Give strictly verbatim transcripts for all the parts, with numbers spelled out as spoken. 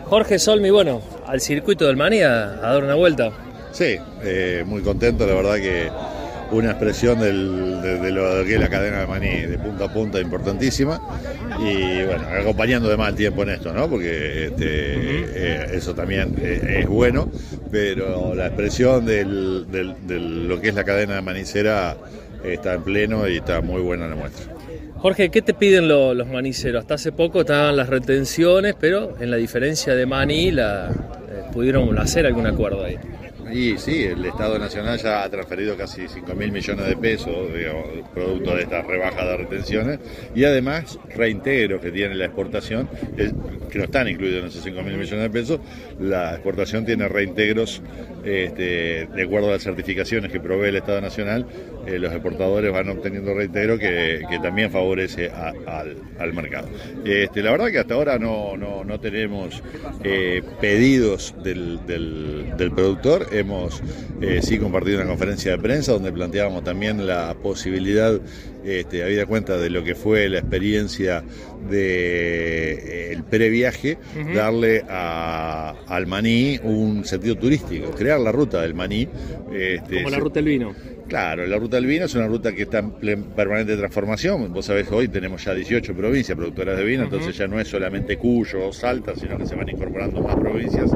Jorge Solmi, bueno, al circuito del maní a, a dar una vuelta. Sí, eh, muy contento, la verdad que una expresión del, de, de lo que es la cadena de maní de punta a punta importantísima y bueno, acompañando de mal tiempo en esto, ¿no? Porque este, uh-huh. eh, eso también eh, es bueno, pero la expresión del, del, de lo que es la cadena manicera está en pleno y está muy buena la muestra. Jorge, ¿qué te piden lo, los maniceros? Hasta hace poco estaban las retenciones, pero en la diferencia de maní la, eh, pudieron hacer algún acuerdo ahí. Y sí, el Estado Nacional ya ha transferido casi cinco mil millones de pesos, digamos, producto de estas rebajas de retenciones, y además reintegros que tiene la exportación, eh, que no están incluidos en esos cinco mil millones de pesos. La exportación tiene reintegros, este, de acuerdo a las certificaciones que provee el Estado Nacional, eh, los exportadores van obteniendo reintegro que, que también favorece a, al, al mercado. Este, la verdad que hasta ahora no, no, no tenemos eh, pedidos del, del, del productor. Hemos eh, sí compartido una conferencia de prensa donde planteábamos también la posibilidad, este, habida cuenta de lo que fue la experiencia del de, eh, previaje, uh-huh. darle a, al maní un sentido turístico, crear la ruta del maní. Este, Como la ruta del vino. Claro, la ruta del vino es una ruta que está en permanente transformación. Vos sabés que hoy tenemos ya dieciocho provincias productoras de vino, uh-huh. entonces ya no es solamente Cuyo o Salta, sino que se van incorporando más provincias.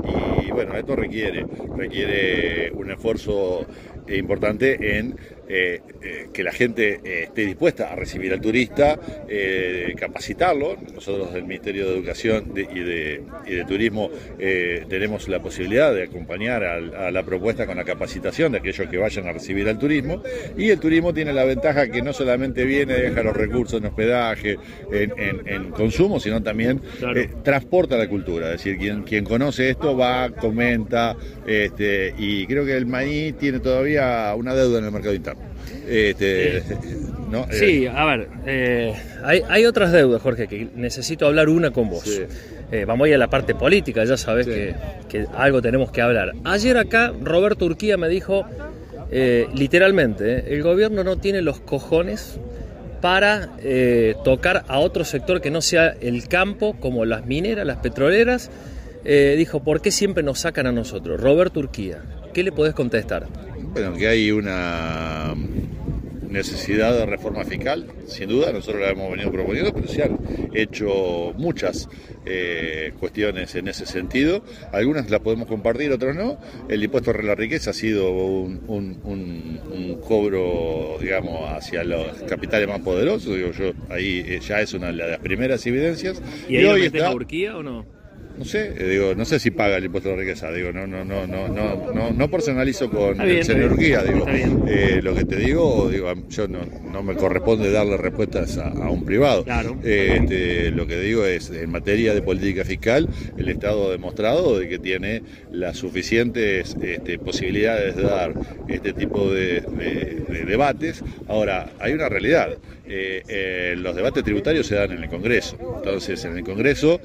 Y bueno, esto requiere, requiere un esfuerzo importante en eh, eh, que la gente eh, esté dispuesta a recibir al turista, eh, capacitarlo. Nosotros del Ministerio de Educación de, y, de, y de Turismo eh, tenemos la posibilidad de acompañar a, a la propuesta con la capacitación de aquellos que vayan a recibir al turismo, y el turismo tiene la ventaja que no solamente viene, deja los recursos en hospedaje, en, en, en consumo, sino también claro. eh, transporta la cultura. Es decir, quien, quien conoce esto va, comenta, este, y creo que el maní tiene todavía una deuda en el mercado interno. Este, eh, ¿no? Sí, a ver, eh, hay, hay otras deudas, Jorge, que necesito hablar una con vos. Sí. Eh, vamos a ir a la parte política, ya sabes sí. que, que algo tenemos que hablar. Ayer acá Roberto Urquía me dijo, eh, literalmente, eh, el gobierno no tiene los cojones para eh, tocar a otro sector que no sea el campo, como las mineras, las petroleras. Eh, dijo, ¿por qué siempre nos sacan a nosotros? Roberto Urquía, ¿qué le podés contestar? Bueno, que hay una necesidad de reforma fiscal, sin duda, nosotros la hemos venido proponiendo, pero se han hecho muchas eh, cuestiones en ese sentido. Algunas las podemos compartir, otras no. El impuesto sobre la riqueza ha sido un, un, un, un cobro, digamos, hacia los capitales más poderosos. Digo, yo ahí ya es una de las primeras evidencias. ¿Y, y ahí hoy lo metés está... a Urquía o no? No sé, digo, no sé si paga el impuesto de riqueza, digo, no, no, no, no, no, no, no personalizo con está bien, el señor Urquía, digo, eh, lo que te digo, digo, yo no, no me corresponde darle respuestas a, a un privado. Claro. Eh, este, lo que digo es, en materia de política fiscal, el Estado ha demostrado de que tiene las suficientes este, posibilidades de dar este tipo de, de, de debates. Ahora, hay una realidad. Eh, eh, los debates tributarios se dan en el Congreso. Entonces, en el Congreso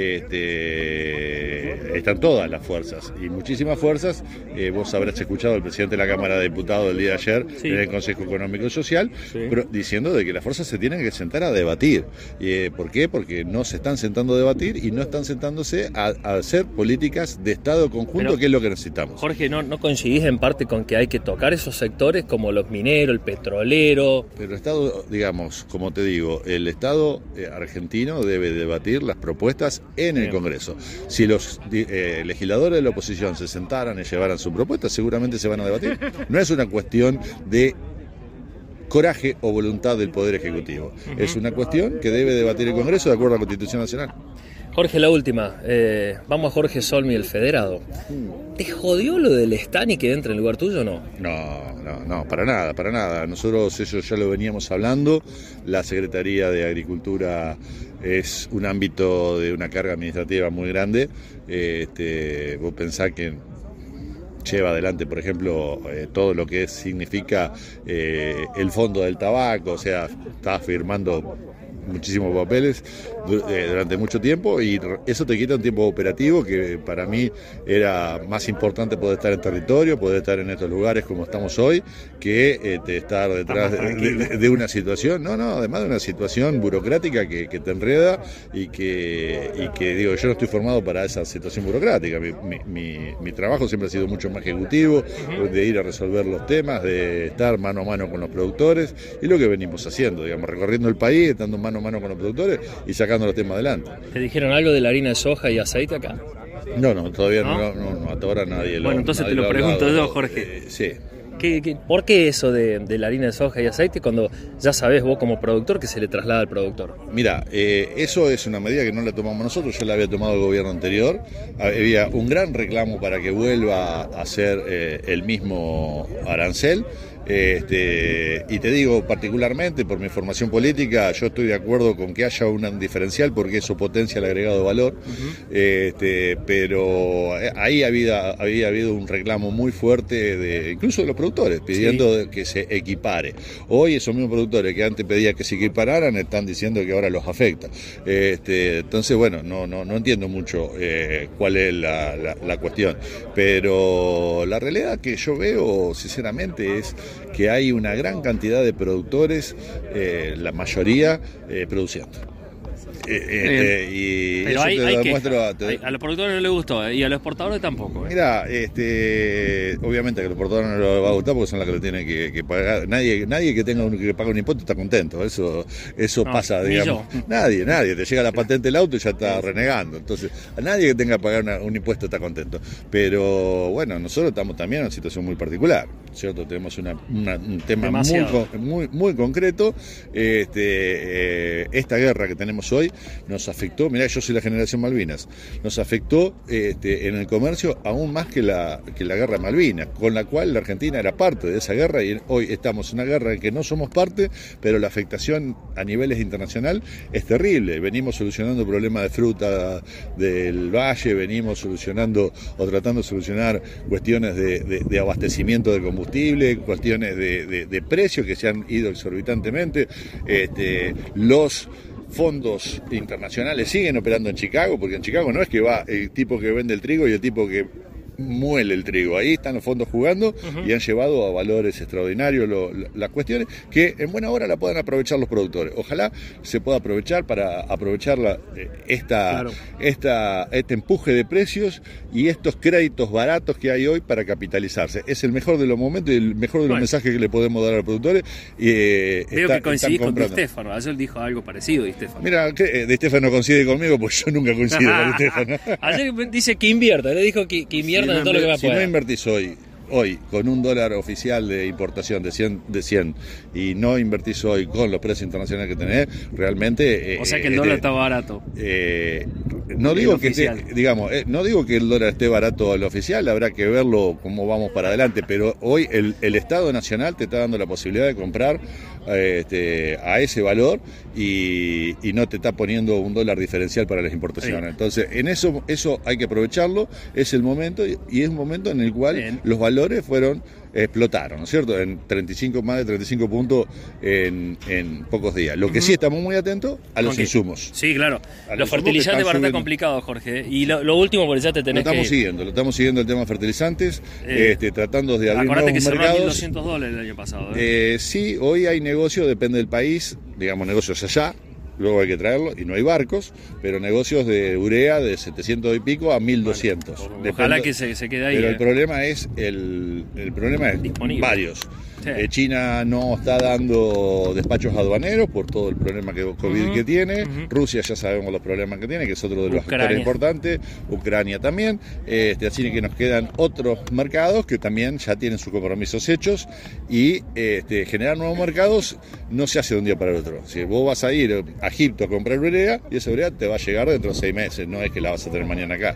este, están todas las fuerzas y muchísimas fuerzas. Eh, vos habrás escuchado al presidente de la Cámara de Diputados el día de ayer sí. en el Consejo Económico y Social sí. pero, diciendo de que las fuerzas se tienen que sentar a debatir. Eh, ¿Por qué? Porque no se están sentando a debatir y no están sentándose a, a hacer políticas de Estado conjunto, pero, que es lo que necesitamos. Jorge, ¿no, ¿no coincidís en parte con que hay que tocar esos sectores como los mineros, el petrolero? Pero el Estado, digamos, como te digo, el Estado eh, argentino debe debatir las propuestas en el Bien. Congreso. Si los eh, legisladores de la oposición se sentaran y llevaran su propuesta, seguramente se van a debatir. No es una cuestión de coraje o voluntad del Poder Ejecutivo. Uh-huh. Es una cuestión que debe debatir el Congreso de acuerdo a la Constitución Nacional. Jorge, la última. Eh, vamos a Jorge Solmi, el federado. ¿Te jodió lo del Stani que entra en el lugar tuyo o no? No, no, no, para nada, para nada. Nosotros eso ya lo veníamos hablando. La Secretaría de Agricultura es un ámbito de una carga administrativa muy grande. Este, vos pensás que lleva adelante, por ejemplo, eh, todo lo que es, significa eh, el fondo del tabaco, o sea, está firmando muchísimos papeles eh, durante mucho tiempo, y eso te quita un tiempo operativo que para mí era más importante poder estar en territorio, poder estar en estos lugares como estamos hoy, que eh, te estar detrás de, de, de una situación, no, no, además de una situación burocrática que, que te enreda y que, y que digo, yo no estoy formado para esa situación burocrática. Mi, mi, mi, mi trabajo siempre ha sido mucho más ejecutivo, de ir a resolver los temas, de estar mano a mano con los productores, y lo que venimos haciendo, digamos, recorriendo el país, estando mano a mano con los productores y sacando los temas adelante. ¿Te dijeron algo de la harina de soja y aceite acá? No, no, todavía no, no, no, no hasta ahora nadie lo. Bueno, entonces nadie te lo, lo pregunto hablado, yo, Jorge. Eh, sí. ¿Qué, qué, ¿Por qué eso de, de la harina de soja y aceite cuando ya sabés vos como productor que se le traslada al productor? Mira, eh, eso es una medida que no la tomamos nosotros, ya la había tomado el gobierno anterior. Había un gran reclamo para que vuelva a ser eh, el mismo arancel. Este, y te digo, particularmente por mi formación política, yo estoy de acuerdo con que haya un diferencial porque eso potencia el agregado de valor, uh-huh. este, pero ahí había, había habido un reclamo muy fuerte, de, incluso de los productores, pidiendo sí. que se equipare. Hoy esos mismos productores que antes pedían que se equipararan están diciendo que ahora los afecta. Este, entonces, bueno, no, no, no entiendo mucho eh, cuál es la, la, la cuestión, pero la realidad que yo veo, sinceramente, es que hay una gran cantidad de productores, eh, la mayoría eh, produciendo. Eh, eh, y Pero eso hay, te hay lo que, demuestro a, te... hay, a los productores no les gustó y a los exportadores tampoco. ¿eh? Mira, este, obviamente que a los exportadores no les va a gustar porque son los que lo tienen que, que pagar. Nadie, nadie que tenga un, que paga un impuesto está contento. Eso, eso no, pasa, digamos. Yo. Nadie, nadie. Te llega la patente del auto y ya está renegando. Entonces, a nadie que tenga que pagar una, un impuesto está contento. Pero bueno, nosotros estamos también en una situación muy particular, ¿cierto? Tenemos una, una, un tema muy, muy, muy concreto. Este, eh, esta guerra que tenemos hoy nos afectó, mirá, yo soy la generación Malvinas, nos afectó este, en el comercio aún más que la, que la guerra de Malvinas, con la cual la Argentina era parte de esa guerra y hoy estamos en una guerra en que no somos parte, pero la afectación a niveles internacional es terrible. Venimos solucionando problemas de fruta del valle, venimos solucionando o tratando de solucionar cuestiones de, de, de abastecimiento de combustible, cuestiones de, de, de precios que se han ido exorbitantemente. Este, los fondos internacionales siguen operando en Chicago, porque en Chicago no es que va el tipo que vende el trigo y el tipo que muele el trigo, ahí están los fondos jugando uh-huh. y han llevado a valores extraordinarios lo, lo, las cuestiones que en buena hora la puedan aprovechar los productores. Ojalá se pueda aprovechar para aprovechar la, esta, claro. esta, este empuje de precios y estos créditos baratos que hay hoy para capitalizarse. Es el mejor de los momentos y el mejor de los bueno. mensajes que le podemos dar a los productores. Eh, Veo está, que coincidís con Di Stéfano, ayer dijo algo parecido Di Stéfano. Mira, que Di Stéfano coincide conmigo porque yo nunca coincido con Di Stéfano. Ayer dice que invierta, le dijo que, que invierta. Si no, todo lo que va a si poder. no invertís hoy, hoy con un dólar oficial de importación de cien, de cien y no invertís hoy con los precios internacionales que tenés, realmente... O sea que el eh, dólar eh, está barato. Eh, no digo que esté, digamos, eh, no digo que el dólar esté barato al oficial, habrá que verlo cómo vamos para adelante, pero hoy el, el Estado Nacional te está dando la posibilidad de comprar este, a ese valor y, y no te está poniendo un dólar diferencial para las importaciones. Bien. Entonces, en eso, eso hay que aprovecharlo, es el momento y, y es un momento en el cual Bien. los valores fueron explotaron, ¿no es cierto? En treinta y cinco, más de treinta y cinco puntos en, en pocos días. Lo que uh-huh. sí estamos muy atentos a los okay. insumos. Sí, claro. Los, los fertilizantes van a estar complicados, Jorge. Y lo, lo último, porque ya te tenés lo estamos que... siguiendo, lo estamos siguiendo el tema de fertilizantes, eh, este, tratando de abrir nuevos que mercados. mil doscientos dólares el año pasado. ¿eh? Eh, sí, hoy hay negocio, depende del país, digamos negocios allá. Luego hay que traerlo y no hay barcos, pero negocios de urea de setecientos y pico a mil doscientos. Bueno, ojalá Depende, que se, se quede ahí. Pero eh. el problema es el, el problema es Disponible. varios. Sí. Eh, China no está dando despachos aduaneros por todo el problema que COVID uh-huh. que tiene. Uh-huh. Rusia ya sabemos los problemas que tiene, que es otro de los Ucrania. actores importantes. Ucrania también. Este, así que nos quedan otros mercados que también ya tienen sus compromisos hechos y este, generar nuevos mercados no se hace de un día para el otro. Si vos vas a ir a Egipto a comprar urea y esa urea te va a llegar dentro de seis meses, no es que la vas a tener mañana acá.